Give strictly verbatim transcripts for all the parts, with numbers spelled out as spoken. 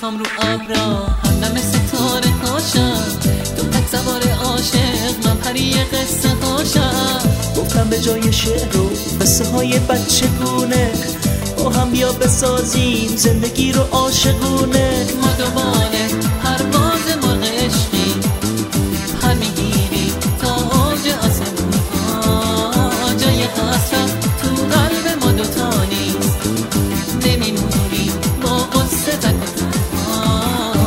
میخوام رو ابرا همدم ستاره هاشم، تو تک سوار عاشق من پری قصه هاشم. گفتم به جای شعر و قصه های بچگونه با هم بیا بسازیم زندگی رو عاشقونه. ما دوباره پرواز مرغ عشقی پر میگیریم تا اوج آسمون ها، جای حسرت تو قلب ما دوتا نیست، نمیمونیم با قصه تک و تنها.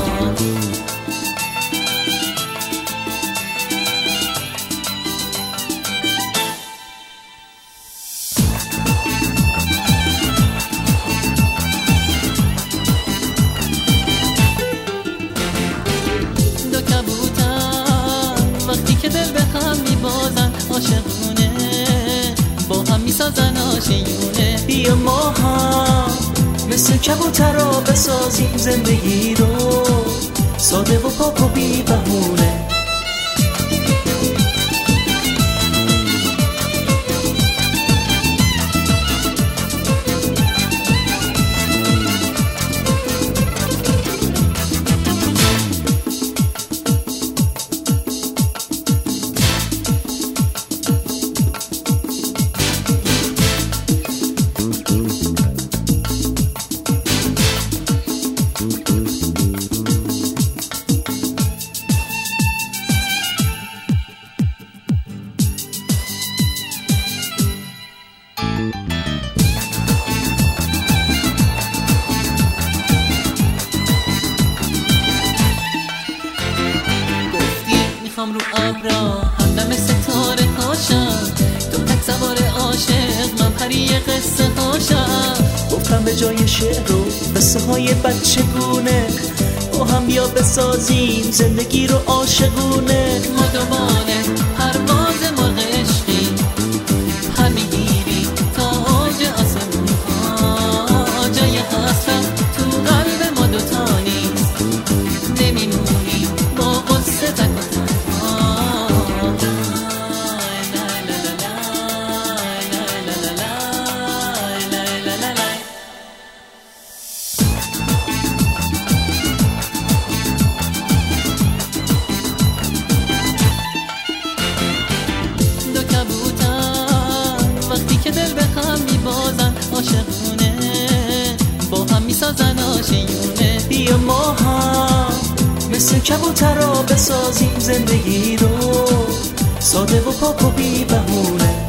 دو کبوتر وقتی که دل به هم میبازن عاشقونه با هم میسازن آشیونه. بیا ما هم مثل کبوترها بسازیم زندگی رو ساده و پاک و بی بهونه. میخوام رو ابرا همدم ستاره هاشم، تو تک سوار عاشق من پری قصه هاشم. گفتم به جای شعر و قصه های بچگونه با هم بیا بسازیم زندگی رو عاشقونه. ما دوباره پرواز مرغ عشقی پر میگیریم تا اوج آسمون ها، جای حسرت تو قلب ما دوتا نیست، نمیمونیم با قصه تک و تنها. دو کبوتر وقتی که دل به هم میبازن عاشقونه با هم میسازن آشیونه. بیا ما هم مثل کبوترها بسازیم زندگی رو ساده و پاک و بی بهونه.